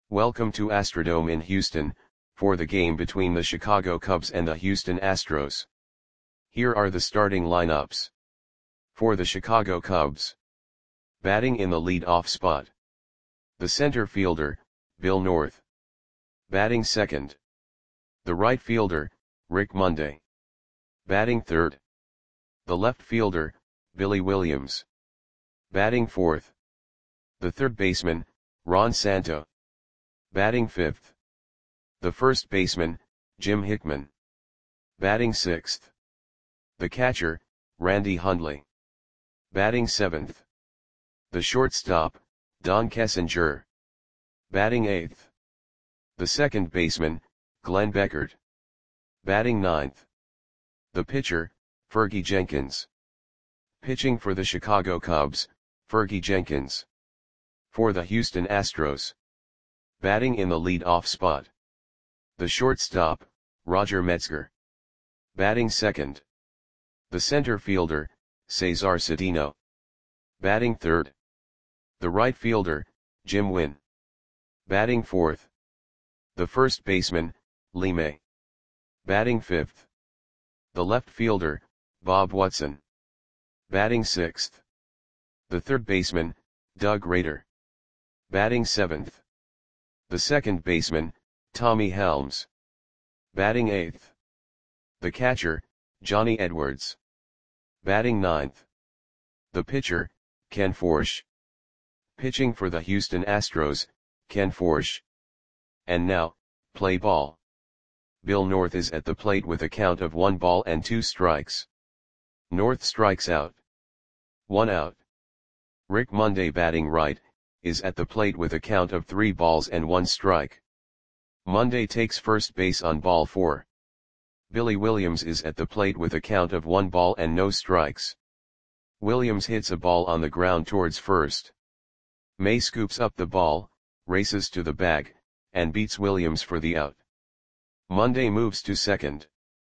Welcome to Astrodome in Houston, for the game between the Chicago Cubs and the Houston Astros. Here are the starting lineups. For the Chicago Cubs. Batting in the lead-off spot. The center fielder, Bill North. Batting second. The right fielder, Rick Monday. Batting third. The left fielder, Billy Williams. Batting fourth. The third baseman, Ron Santo. Batting fifth. The first baseman, Jim Hickman. Batting sixth. The catcher, Randy Hundley. Batting seventh. The shortstop, Don Kessinger. Batting eighth. The second baseman, Glenn Beckert. Batting ninth. The pitcher, Fergie Jenkins. Pitching for the Chicago Cubs, Fergie Jenkins. For the Houston Astros. Batting in the lead-off spot. The shortstop, Roger Metzger. Batting second. The center fielder, Cesar Cedeno. Batting third. The right fielder, Jim Wynn. Batting fourth. The first baseman, Lee May. Batting fifth. The left fielder, Bob Watson. Batting sixth. The third baseman, Doug Rader. Batting seventh. The second baseman, Tommy Helms. Batting eighth. The catcher, Johnny Edwards. Batting ninth. The pitcher, Ken Forsch. Pitching for the Houston Astros, Ken Forsch. And now, play ball. Bill North is at the plate with a count of 1 ball and 2 strikes. North strikes out. 1 out. Rick Monday batting right, is at the plate with a count of 3 balls and 1 strike. Monday takes first base on ball 4. Billy Williams is at the plate with a count of 1 ball and no strikes. Williams hits a ball on the ground towards first. May scoops up the ball, races to the bag, and beats Williams for the out. Monday moves to second.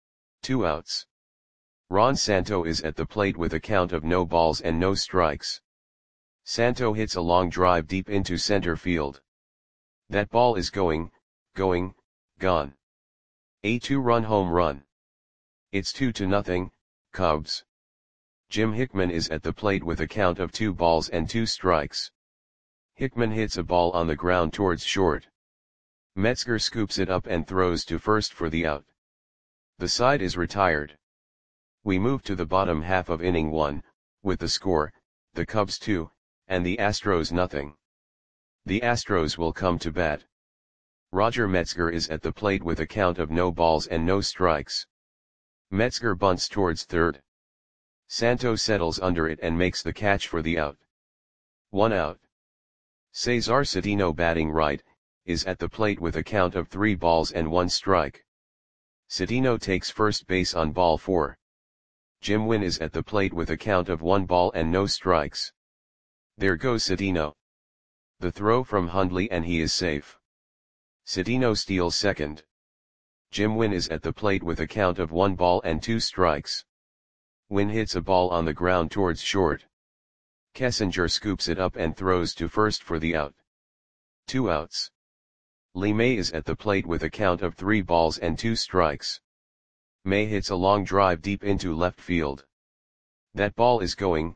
2 outs. Ron Santo is at the plate with a count of no balls and no strikes. Santo hits a long drive deep into center field. That ball is gone. A 2-run home run. It's 2-0, Cubs. Jim Hickman is at the plate with a count of 2 balls and 2 strikes. Hickman hits a ball on the ground towards short. Metzger scoops it up and throws to first for the out. The side is retired. We move to the bottom half of inning 1, with the score, the Cubs 2, and the Astros nothing. The Astros will come to bat. Roger Metzger is at the plate with a count of no balls and no strikes. Metzger bunts towards third. Santo settles under it and makes the catch for the out. 1 out. Cesar Cedeno batting right, is at the plate with a count of 3 balls and 1 strike. Cedeno takes first base on ball 4. Jim Wynn is at the plate with a count of 1 ball and no strikes. There goes Cedeno. The throw from Hundley and he is safe. Cedeno steals second. Jim Wynn is at the plate with a count of 1 ball and 2 strikes. Wynn hits a ball on the ground towards short. Kessinger scoops it up and throws to first for the out. 2 outs. Lee May is at the plate with a count of 3 balls and 2 strikes. May hits a long drive deep into left field. That ball is gone.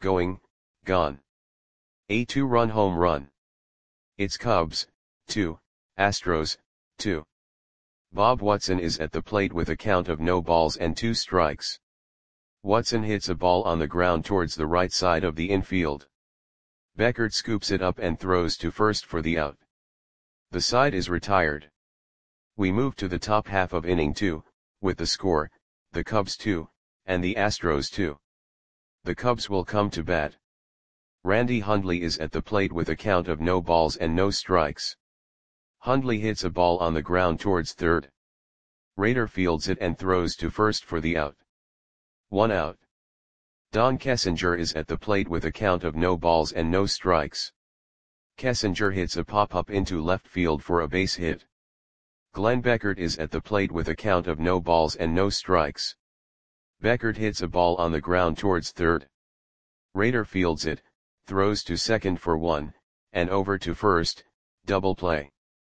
A 2-run home run. It's Cubs, 2, Astros, 2. Bob Watson is at the plate with a count of no balls and 2 strikes. Watson hits a ball on the ground towards the right side of the infield. Beckert scoops it up and throws to first for the out. The side is retired. We move to the top half of inning 2, with the score, the Cubs 2, and the Astros 2. The Cubs will come to bat. Randy Hundley is at the plate with a count of no balls and no strikes. Hundley hits a ball on the ground towards third. Rader fields it and throws to first for the out. 1 out. Don Kessinger is at the plate with a count of no balls and no strikes. Kessinger hits a pop-up into left field for a base hit. Glenn Beckert is at the plate with a count of no balls and no strikes. Beckert hits a ball on the ground towards third. Rader fields it, throws to second for 1, and over to first, double play.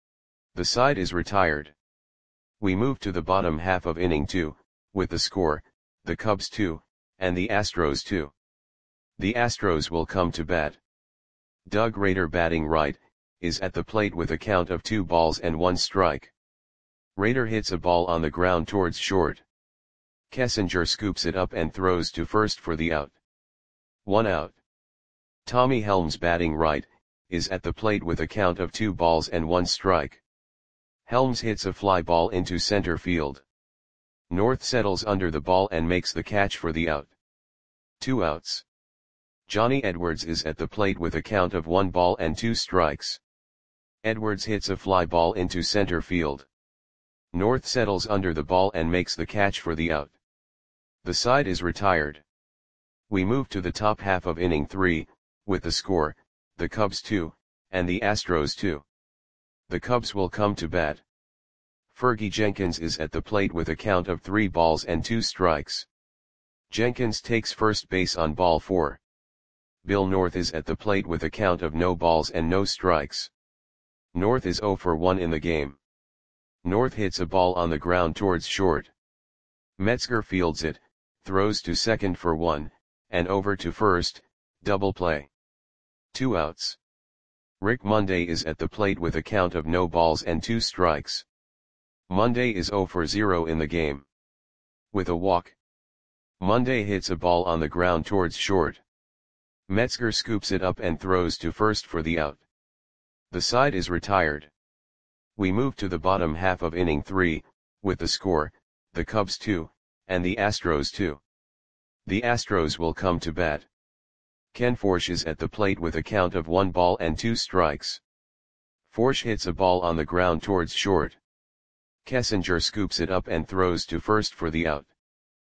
The side is retired. We move to the bottom half of inning 2, with the score, the Cubs 2, and the Astros 2. The Astros will come to bat. Doug Rader, batting right, is at the plate with a count of 2 balls and 1 strike. Rader hits a ball on the ground towards short. Kessinger scoops it up and throws to first for the out. 1 out. Tommy Helms, batting right, is at the plate with a count of 2 balls and 1 strike. Helms hits a fly ball into center field. North settles under the ball and makes the catch for the out. 2 outs. Johnny Edwards is at the plate with a count of 1 ball and 2 strikes. Edwards hits a fly ball into center field. North settles under the ball and makes the catch for the out. The side is retired. We move to the top half of inning 3, with the score, the Cubs 2, and the Astros 2. The Cubs will come to bat. Fergie Jenkins is at the plate with a count of 3 balls and 2 strikes. Jenkins takes first base on ball 4. Bill North is at the plate with a count of no balls and no strikes. North is 0 for 1 in the game. North hits a ball on the ground towards short. Metzger fields it, throws to second for 1, and over to first, double play. 2 outs. Rick Monday is at the plate with a count of no balls and 2 strikes. Monday is 0 for 0 in the game. With a walk, Monday hits a ball on the ground towards short. Metzger scoops it up and throws to first for the out. The side is retired. We move to the bottom half of inning 3, with the score, the Cubs 2, and the Astros 2. The Astros will come to bat. Ken Forsch is at the plate with a count of 1 ball and 2 strikes. Forsch hits a ball on the ground towards short. Kessinger scoops it up and throws to first for the out.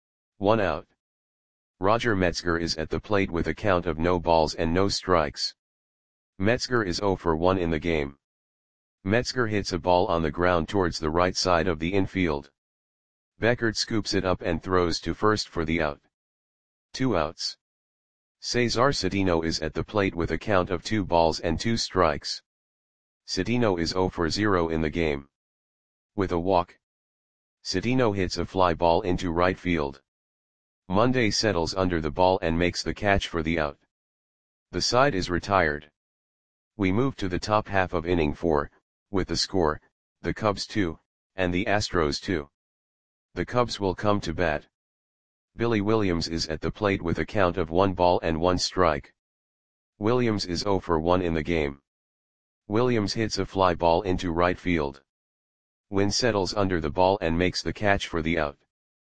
1 out. Roger Metzger is at the plate with a count of no balls and no strikes. Metzger is 0 for 1 in the game. Metzger hits a ball on the ground towards the right side of the infield. Beckert scoops it up and throws to first for the out. 2 outs. Cesar Cedeno is at the plate with a count of 2 balls and 2 strikes. Cedeno is 0 for 0 in the game. With a walk, Cedeno hits a fly ball into right field. Monday settles under the ball and makes the catch for the out. The side is retired. We move to the top half of inning 4, with the score, the Cubs 2, and the Astros 2. The Cubs will come to bat. Billy Williams is at the plate with a count of 1 ball and 1 strike. Williams is 0 for 1 in the game. Williams hits a fly ball into right field. Wynn settles under the ball and makes the catch for the out.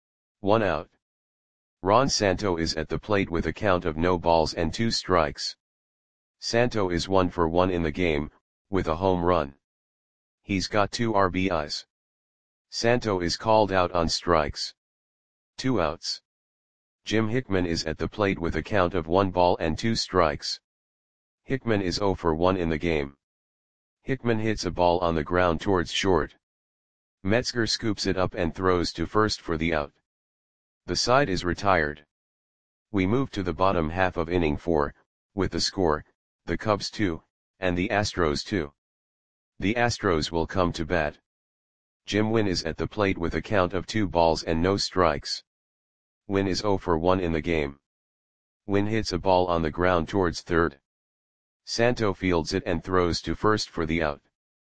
1 out. Ron Santo is at the plate with a count of no balls and 2 strikes. Santo is 1 for 1 in the game, with a home run. He's got 2 RBIs. Santo is called out on strikes. 2 outs. Jim Hickman is at the plate with a count of 1 ball and 2 strikes. Hickman is 0 for 1 in the game. Hickman hits a ball on the ground towards short. Metzger scoops it up and throws to first for the out. The side is retired. We move to the bottom half of inning 4, with the score, the Cubs 2, and the Astros 2. The Astros will come to bat. Jim Wynn is at the plate with a count of 2 balls and no strikes. Wynn is 0 for 1 in the game. Wynn hits a ball on the ground towards third. Santo fields it and throws to first for the out.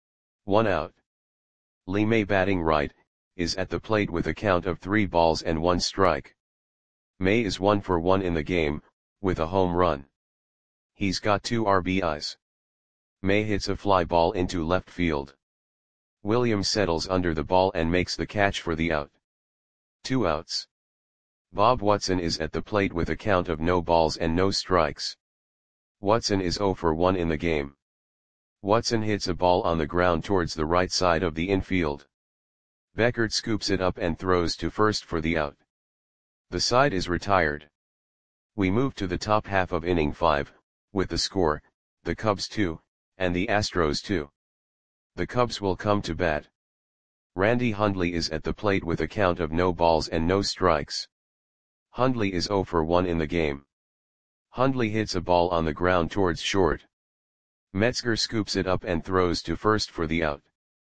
1 out. Lee May, batting right, is at the plate with a count of 3 balls and 1 strike. May is 1 for 1 in the game, with a home run. He's got 2 RBIs. May hits a fly ball into left field. Williams settles under the ball and makes the catch for the out. 2 outs. Bob Watson is at the plate with a count of no balls and no strikes. Watson is 0 for 1 in the game. Watson hits a ball on the ground towards the right side of the infield. Beckert scoops it up and throws to first for the out. The side is retired. We move to the top half of inning 5, with the score, the Cubs 2, and the Astros 2. The Cubs will come to bat. Randy Hundley is at the plate with a count of no balls and no strikes. Hundley is 0 for 1 in the game. Hundley hits a ball on the ground towards short. Metzger scoops it up and throws to first for the out.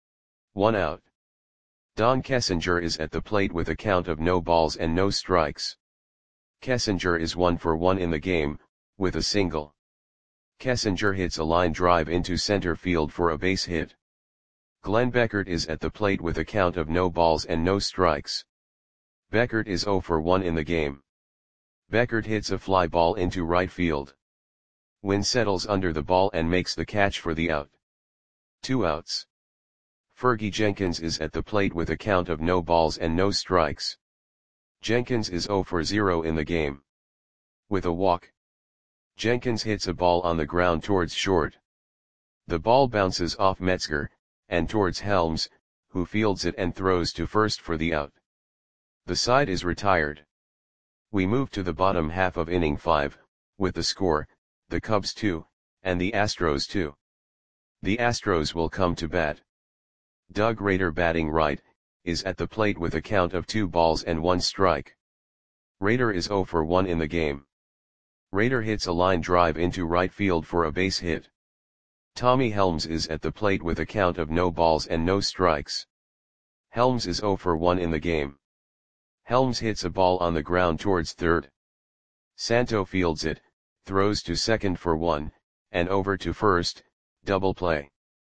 1 out. Don Kessinger is at the plate with a count of no balls and no strikes. Kessinger is 1 for 1 in the game, with a single. Kessinger hits a line drive into center field for a base hit. Glenn Beckert is at the plate with a count of no balls and no strikes. Beckert is 0 for 1 in the game. Beckert hits a fly ball into right field. Wynn settles under the ball and makes the catch for the out. 2 outs. Fergie Jenkins is at the plate with a count of no balls and no strikes. Jenkins is 0 for 0 in the game. With a walk. Jenkins hits a ball on the ground towards short. The ball bounces off Metzger, and towards Helms, who fields it and throws to first for the out. The side is retired. We move to the bottom half of inning 5, with the score, the Cubs 2, and the Astros 2. The Astros will come to bat. Doug Rader, batting right, is at the plate with a count of 2 balls and 1 strike. Rader is 0 for 1 in the game. Rader hits a line drive into right field for a base hit. Tommy Helms is at the plate with a count of no balls and no strikes. Helms is 0 for 1 in the game. Helms hits a ball on the ground towards third. Santo fields it, throws to second for 1, and over to first, double play.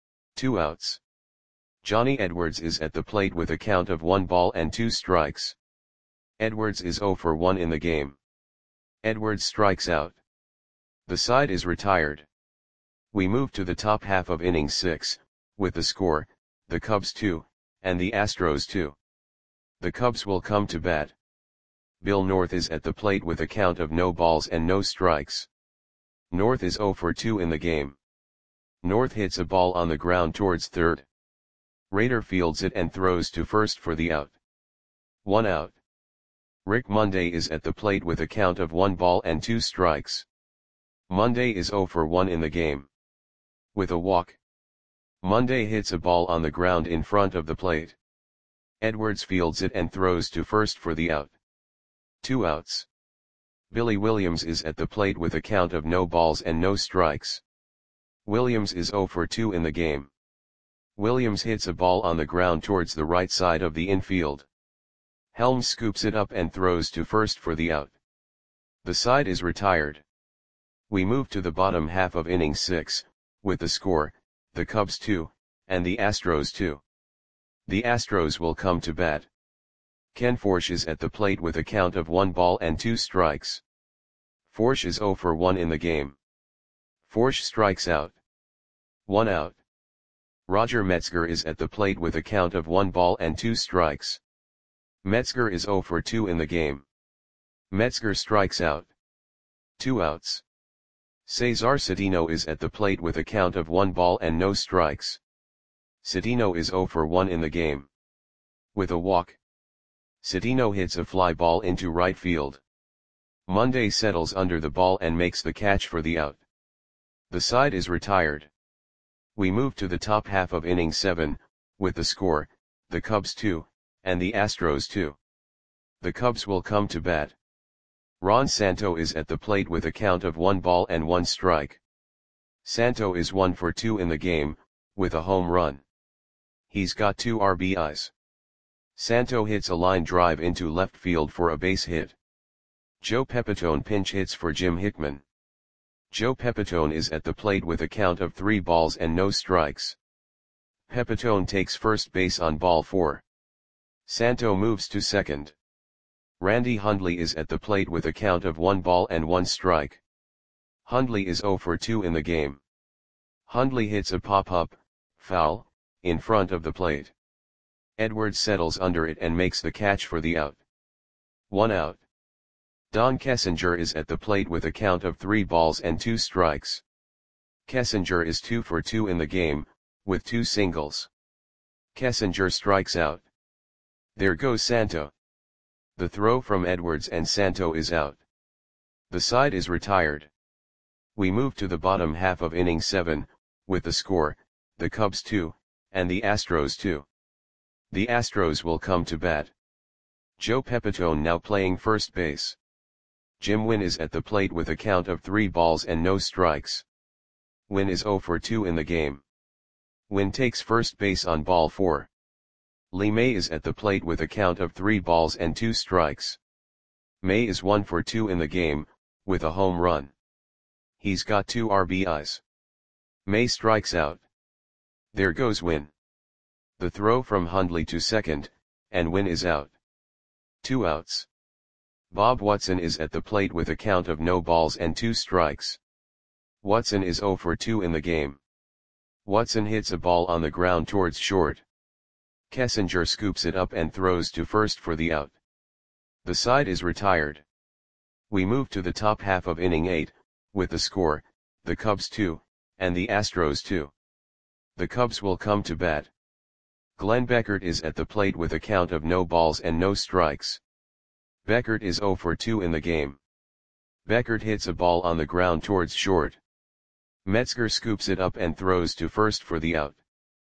2 outs. Johnny Edwards is at the plate with a count of 1 ball and 2 strikes. Edwards is 0 for 1 in the game. Edwards strikes out. The side is retired. We move to the top half of inning 6, with the score, the Cubs 2, and the Astros 2. The Cubs will come to bat. Bill North is at the plate with a count of no balls and no strikes. North is 0 for 2 in the game. North hits a ball on the ground towards third. Rader fields it and throws to first for the out. 1 out. Rick Monday is at the plate with a count of 1 ball and 2 strikes. Monday is 0 for 1 in the game. With a walk. Monday hits a ball on the ground in front of the plate. Edwards fields it and throws to first for the out. 2 outs. Billy Williams is at the plate with a count of no balls and no strikes. Williams is 0 for 2 in the game. Williams hits a ball on the ground towards the right side of the infield. Helms scoops it up and throws to first for the out. The side is retired. We move to the bottom half of inning 6, with the score, the Cubs 2, and the Astros 2. The Astros will come to bat. Ken Forsch is at the plate with a count of 1 ball and 2 strikes. Forsch is 0 for 1 in the game. Forsch strikes out. 1 out. Roger Metzger is at the plate with a count of 1 ball and 2 strikes. Metzger is 0 for 2 in the game. Metzger strikes out. 2 outs. Cesar Cedeno is at the plate with a count of 1 ball and no strikes. Cedeno is 0 for 1 in the game. With a walk. Cedeno hits a fly ball into right field. Monday settles under the ball and makes the catch for the out. The side is retired. We move to the top half of inning 7, with the score, the Cubs 2, and the Astros 2. The Cubs will come to bat. Ron Santo is at the plate with a count of 1 ball and 1 strike. Santo is 1 for 2 in the game, with a home run. He's got 2 RBIs. Santo hits a line drive into left field for a base hit. Joe Pepitone pinch hits for Jim Hickman. Joe Pepitone is at the plate with a count of 3 balls and no strikes. Pepitone takes first base on ball 4. Santo moves to second. Randy Hundley is at the plate with a count of 1 ball and 1 strike. Hundley is 0 for 2 in the game. Hundley hits a pop-up, foul, in front of the plate. Edwards settles under it and makes the catch for the out. 1 out. Don Kessinger is at the plate with a count of 3 balls and 2 strikes. Kessinger is 2 for 2 in the game, with 2 singles. Kessinger strikes out. There goes Santo. The throw from Edwards and Santo is out. The side is retired. We move to the bottom half of inning 7, with the score, the Cubs 2, and the Astros 2. The Astros will come to bat. Joe Pepitone now playing first base. Jim Wynn is at the plate with a count of 3 balls and no strikes. Wynn is 0 for 2 in the game. Win takes first base on ball 4. Lee May is at the plate with a count of 3 balls and 2 strikes. May is 1 for 2 in the game, with a home run. He's got 2 RBIs. May strikes out. There goes Win. The throw from Hundley to second, and Win is out. 2 outs. Bob Watson is at the plate with a count of no balls and 2 strikes. Watson is 0 for 2 in the game. Watson hits a ball on the ground towards short. Kessinger scoops it up and throws to first for the out. The side is retired. We move to the top half of inning 8, with the score, the Cubs 2, and the Astros 2. The Cubs will come to bat. Glenn Beckert is at the plate with a count of no balls and no strikes. Beckert is 0 for 2 in the game. Beckert hits a ball on the ground towards short. Metzger scoops it up and throws to first for the out.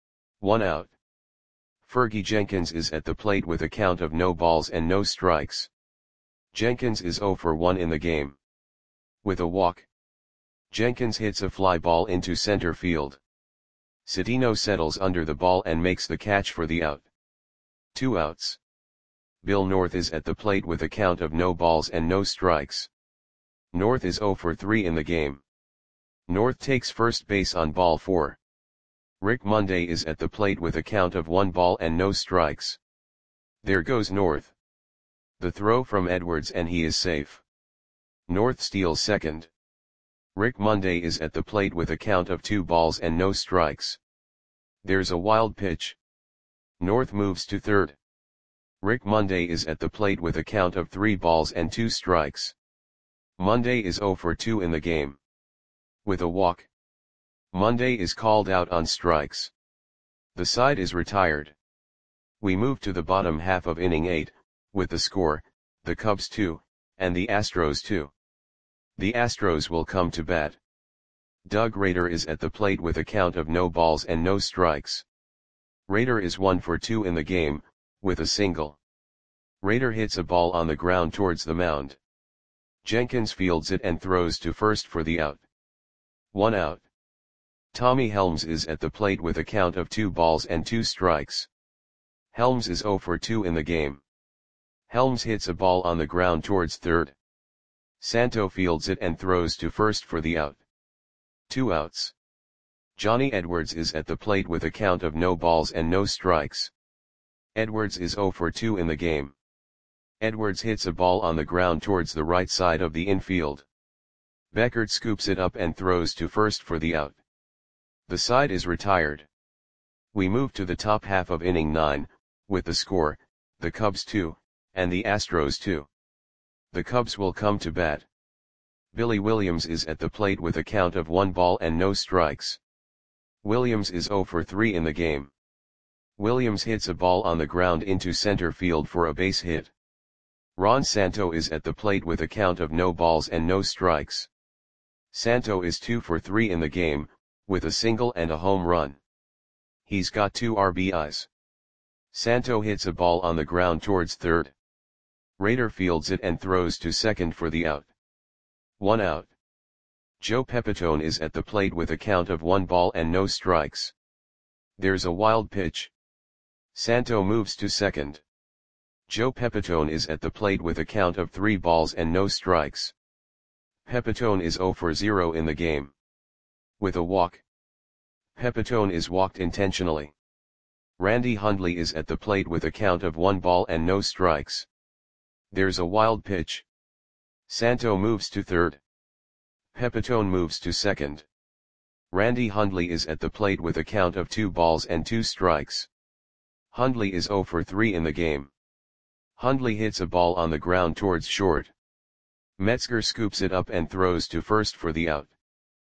1 out. Fergie Jenkins is at the plate with a count of no balls and no strikes. Jenkins is 0 for 1 in the game. With a walk, Jenkins hits a fly ball into center field. Cedeno settles under the ball and makes the catch for the out. 2 outs. Bill North is at the plate with a count of no balls and no strikes. North is 0 for 3 in the game. North takes first base on ball 4. Rick Monday is at the plate with a count of 1 ball and no strikes. There goes North. The throw from Edwards and he is safe. North steals second. Rick Monday is at the plate with a count of 2 balls and no strikes. There's a wild pitch. North moves to third. Rick Monday is at the plate with a count of 3 balls and 2 strikes. Monday is 0 for 2 in the game. With a walk, Monday is called out on strikes. The side is retired. We move to the bottom half of inning 8, with the score, the Cubs 2, and the Astros 2. The Astros will come to bat. Doug Rader is at the plate with a count of no balls and no strikes. Rader is 1 for 2 in the game, with a single. Rader hits a ball on the ground towards the mound. Jenkins fields it and throws to first for the out. 1 out. Tommy Helms is at the plate with a count of 2 balls and 2 strikes. Helms is 0 for 2 in the game. Helms hits a ball on the ground towards third. Santo fields it and throws to first for the out. 2 outs. Johnny Edwards is at the plate with a count of no balls and no strikes. Edwards is 0 for 2 in the game. Edwards hits a ball on the ground towards the right side of the infield. Beckert scoops it up and throws to first for the out. The side is retired. We move to the top half of inning 9, with the score, the Cubs 2, and the Astros 2. The Cubs will come to bat. Billy Williams is at the plate with a count of 1 ball and no strikes. Williams is 0 for 3 in the game. Williams hits a ball on the ground into center field for a base hit. Ron Santo is at the plate with a count of no balls and no strikes. Santo is 2 for 3 in the game, with a single and a home run. He's got 2 RBIs. Santo hits a ball on the ground towards third. Rader fields it and throws to second for the out. 1 out. Joe Pepitone is at the plate with a count of 1 ball and no strikes. There's a wild pitch. Santo moves to second. Joe Pepitone is at the plate with a count of 3 balls and no strikes. Pepitone is 0 for 0 in the game. With a walk, Pepitone is walked intentionally. Randy Hundley is at the plate with a count of 1 ball and no strikes. There's a wild pitch. Santo moves to third. Pepitone moves to second. Randy Hundley is at the plate with a count of 2 balls and 2 strikes. Hundley is 0 for 3 in the game. Hundley hits a ball on the ground towards short. Metzger scoops it up and throws to first for the out.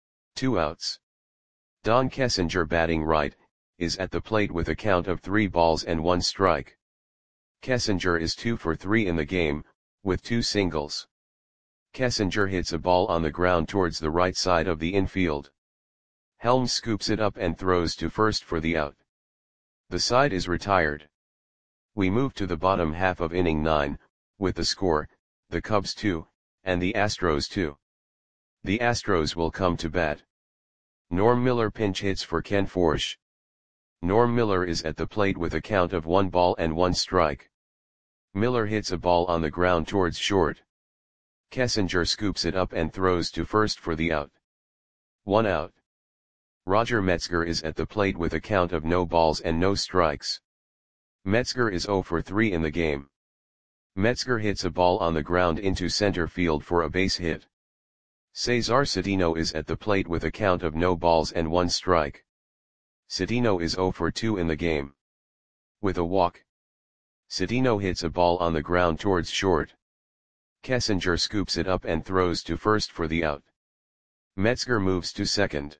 2 outs. Don Kessinger, batting right, is at the plate with a count of 3 balls and 1 strike. Kessinger is 2 for 3 in the game, with 2 singles. Kessinger hits a ball on the ground towards the right side of the infield. Helms scoops it up and throws to first for the out. The side is retired. We move to the bottom half of inning 9, with the score, the Cubs 2, and the Astros 2. The Astros will come to bat. Norm Miller pinch hits for Ken Forsch. Norm Miller is at the plate with a count of 1 ball and 1 strike. Miller hits a ball on the ground towards short. Kessinger scoops it up and throws to first for the out. 1 out. Roger Metzger is at the plate with a count of no balls and no strikes. Metzger is 0 for 3 in the game. Metzger hits a ball on the ground into center field for a base hit. Cesar Cedeno is at the plate with a count of no balls and 1 strike. Cedeno is 0 for 2 in the game. With a walk, Cedeno hits a ball on the ground towards short. Kessinger scoops it up and throws to first for the out. Metzger moves to second.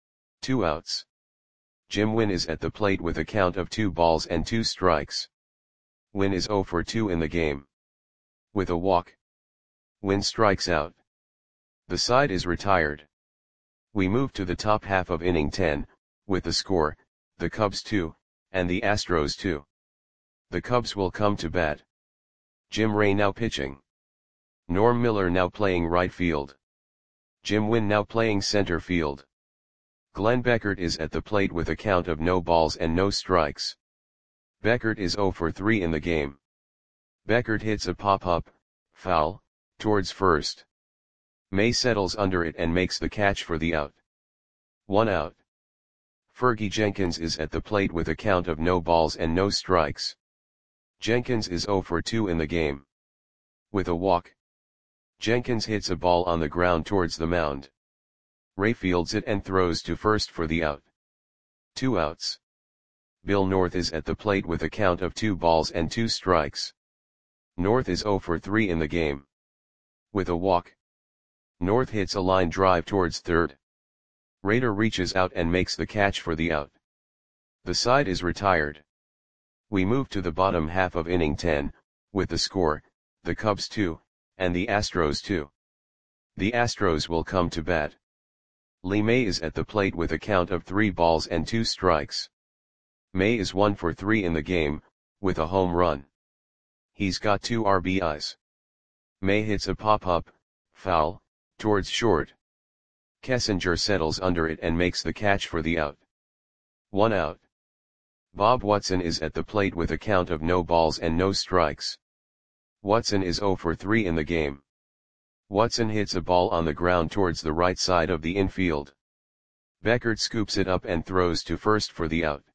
2 outs. Jim Wynn is at the plate with a count of 2 balls and 2 strikes. Wynn is 0 for 2 in the game. With a walk, Wynn strikes out. The side is retired. We move to the top half of inning 10, with the score, the Cubs 2, and the Astros 2. The Cubs will come to bat. Jim Ray now pitching. Norm Miller now playing right field. Jim Wynn now playing center field. Glenn Beckert is at the plate with a count of no balls and no strikes. Beckert is 0 for 3 in the game. Beckert hits a pop-up, foul, towards first. May settles under it and makes the catch for the out. 1 out. Fergie Jenkins is at the plate with a count of no balls and no strikes. Jenkins is 0 for 2 in the game. With a walk, Jenkins hits a ball on the ground towards the mound. Ray fields it and throws to first for the out. 2 outs. Bill North is at the plate with a count of 2 balls and 2 strikes. North is 0 for 3 in the game. With a walk, North hits a line drive towards third. Rader reaches out and makes the catch for the out. The side is retired. We move to the bottom half of inning 10, with the score, the Cubs 2, and the Astros 2. The Astros will come to bat. Lee May is at the plate with a count of 3 balls and 2 strikes. May is 1 for 3 in the game, with a home run. He's got 2 RBIs. May hits a pop-up, foul, towards short. Kessinger settles under it and makes the catch for the out. 1 out. Bob Watson is at the plate with a count of no balls and no strikes. Watson is 0 for 3 in the game. Watson hits a ball on the ground towards the right side of the infield. Beckert scoops it up and throws to first for the out.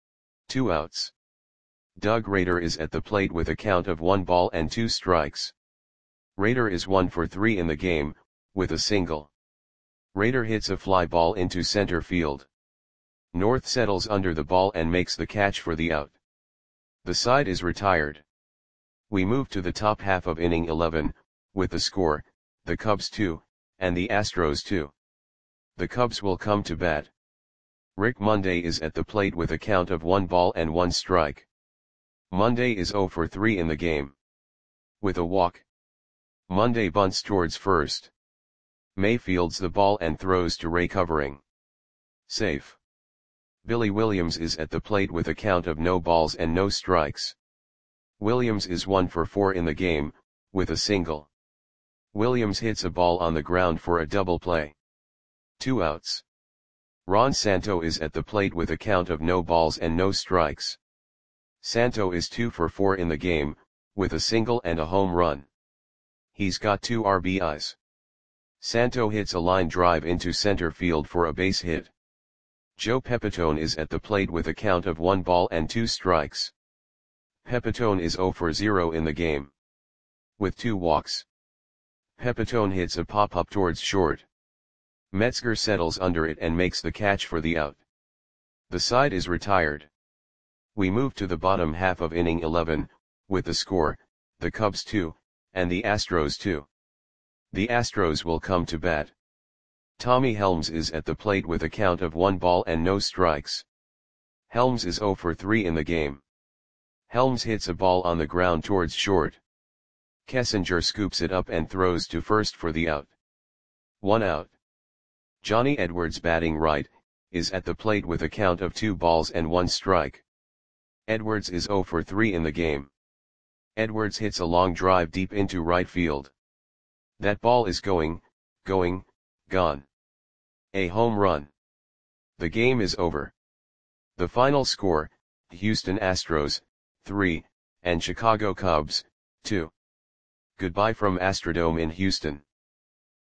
2 outs. Doug Rader is at the plate with a count of 1 ball and 2 strikes. Rader is 1 for 3 in the game, with a single. Rader hits a fly ball into center field. North settles under the ball and makes the catch for the out. The side is retired. We move to the top half of inning 11, with the score, the Cubs 2, and the Astros 2. The Cubs will come to bat. Rick Monday is at the plate with a count of 1 ball and 1 strike. Monday is 0 for 3 in the game. With a walk, Monday bunts towards first. May fields the ball and throws to Ray covering. Safe. Billy Williams is at the plate with a count of no balls and no strikes. Williams is 1 for 4 in the game, with a single. Williams hits a ball on the ground for a double play. 2 outs. Ron Santo is at the plate with a count of no balls and no strikes. Santo is 2 for 4 in the game, with a single and a home run. He's got 2 RBIs. Santo hits a line drive into center field for a base hit. Joe Pepitone is at the plate with a count of 1 ball and 2 strikes. Pepitone is 0 for 0 in the game. With 2 walks, Pepitone hits a pop-up towards short. Metzger settles under it and makes the catch for the out. The side is retired. We move to the bottom half of inning 11, with the score, the Cubs 2, and the Astros 2. The Astros will come to bat. Tommy Helms is at the plate with a count of 1 ball and no strikes. Helms is 0 for 3 in the game. Helms hits a ball on the ground towards short. Kessinger scoops it up and throws to first for the out. 1 out. Johnny Edwards, batting right, is at the plate with a count of 2 balls and 1 strike. Edwards is 0 for 3 in the game. Edwards hits a long drive deep into right field. That ball is gone. A home run. The game is over. The final score, Houston Astros, 3, and Chicago Cubs, 2. Goodbye from Astrodome in Houston.